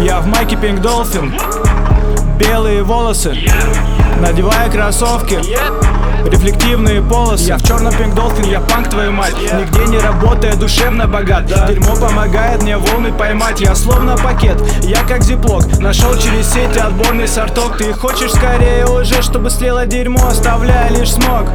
Я в майке Pink Dolphin, белые волосы, надевая кроссовки, рефлективные полосы. Я в черном Pink Dolphin, я панк, твою мать. Нигде не работая, душевно богат. Дерьмо помогает мне волны поймать. Я словно пакет, я как зиплок. Нашел через сети отборный сорток. Ты хочешь скорее уже, чтобы слило дерьмо, оставляя лишь смог.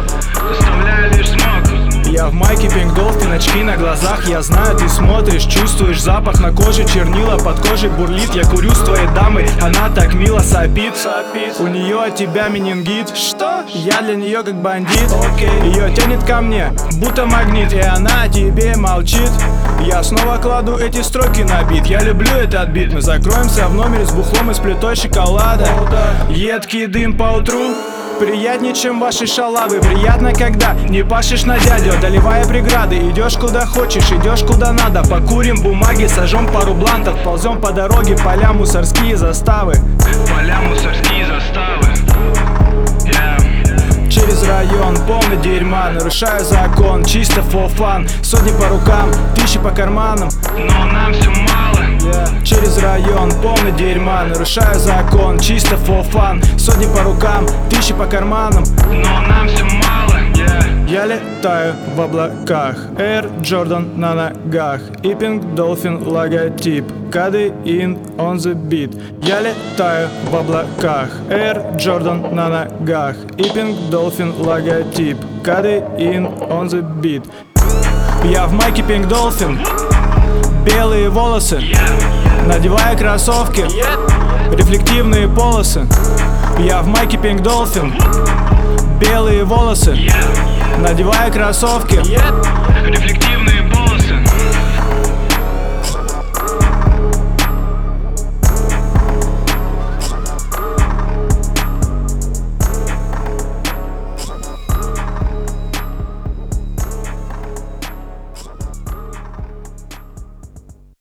Я в майке Pink Dolphin, очки на глазах. Я знаю, ты смотришь, чувствуешь запах на коже, чернила под кожей бурлит. Я курю с твоей дамой, она так мило сопит. У нее от тебя менингит. Что? Я для нее как бандит. Ее тянет ко мне, будто магнит, и она о тебе молчит. Я снова кладу эти строки на бит. Я люблю этот бит. Мы закроемся в номере с бухлом и с плитой шоколада. Едкий дым по утру приятнее, чем ваши шалавы. Приятно, когда не пашешь на дядю, одолевая преграды. Идешь куда хочешь, идешь куда надо. Покурим бумаги, сожжем пару блантов. Ползем по дороге, поля мусорские заставы. Через район, полный дерьма, нарушаю закон, чисто for fun. Сотни по рукам, тысячи по карманам, но нам все мало. Через район, полный дерьма, нарушаю закон, чисто for fun. Сотни по рукам, тысячи по карманам, но нам все мало. Я летаю в облаках, Air Jordan на ногах и Pink Dolphin логотип, кадеин on the beat. Я летаю в облаках, Air Jordan на ногах и Pink Dolphin логотип, кадеин on the beat. Я в майке Pink Dolphin, белые волосы, надевая кроссовки, рефлективные полосы. Я в майке Pink Dolphin, белые волосы, надевая кроссовки, Рефлективные